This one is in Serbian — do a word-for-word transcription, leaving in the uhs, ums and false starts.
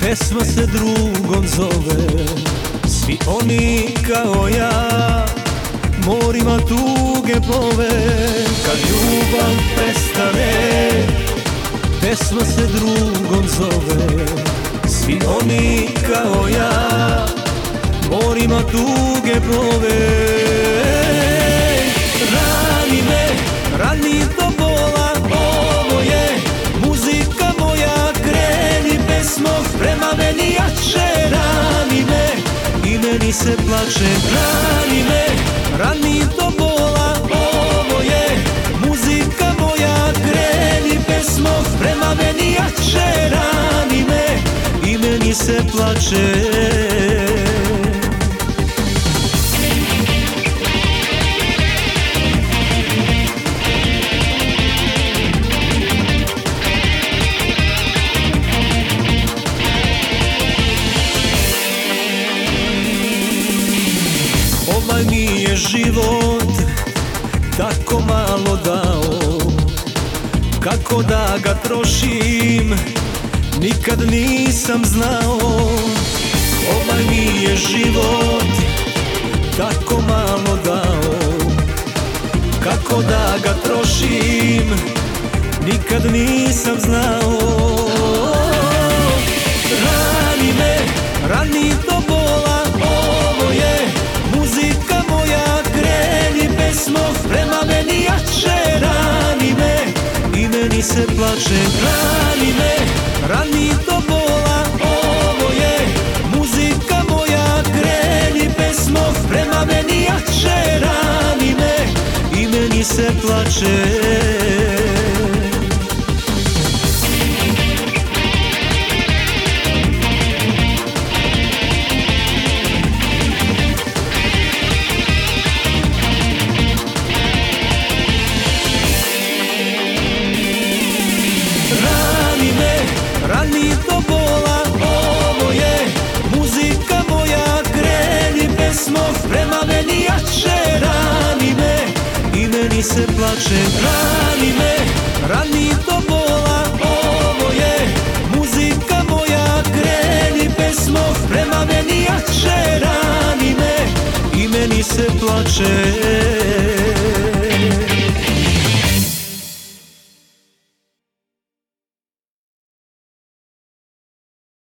Pesma se drugom zove, svi oni kao ja morima tuge plove. Kad ljubav prestane, pesma se drugom zove, svi oni kao ja morima tuge plove. Rani me, rani do bola, ovo je muzika moja, kreni pesmo prema meni jače. Rani me i meni se plače, rani me, rani do bola, ovo je muzika moja, kreni pesmo prema meni jače. Rani me i meni se plače. Ovaj mi je život tako malo dao, kako da ga trošim nikad nisam znao. Ovaj mi je život tako malo dao, kako da ga trošim nikad nisam znao. Rani me, rani do bola, ovo je muzika moja, kreni pesmo prema meni jače. Rani me i meni se plače, rani me, rani do bola, ovo je muzika moja, kreni pesmo prema meni jače. Rani me i meni se plače. Rani do bola, ovo je muzika moja, kreni pesmo prema meni jače. Rani me i meni se plače, rani me, rani do bola, ovo je muzika moja, kreni pesmo prema meni jače. Rani me i meni se plače.